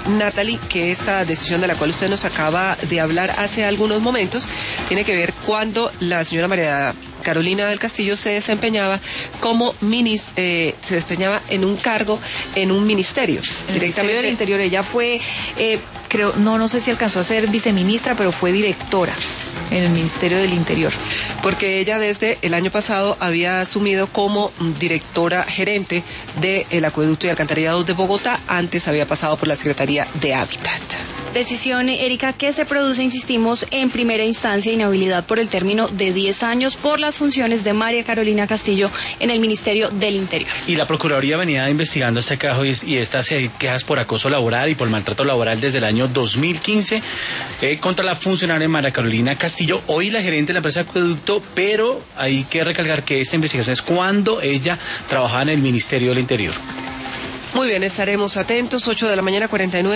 Natalie, que esta decisión de la cual usted nos acaba de hablar hace algunos momentos tiene que ver cuando la señora María Carolina del Castillo se desempeñaba como se desempeñaba en un cargo en un ministerio. En el Ministerio del Interior. Ella fue, creo, no sé si alcanzó a ser viceministra, pero fue directora en el Ministerio del Interior. Porque ella desde el año pasado había asumido como directora gerente del Acueducto y Alcantarillado de Bogotá. Antes había pasado por la Secretaría de Hábitat. Decisión, Erika, que se produce, insistimos, en primera instancia, inhabilidad por el término de 10 años por las funciones de María Carolina Castillo en el Ministerio del Interior. Y la Procuraduría venía investigando este caso y estas quejas por acoso laboral y por maltrato laboral desde el año 2015 contra la funcionaria María Carolina Castillo, hoy la gerente de la empresa Acueducto, pero hay que recalcar que esta investigación es cuando ella trabajaba en el Ministerio del Interior. Muy bien, estaremos atentos, 8 de la mañana, 49.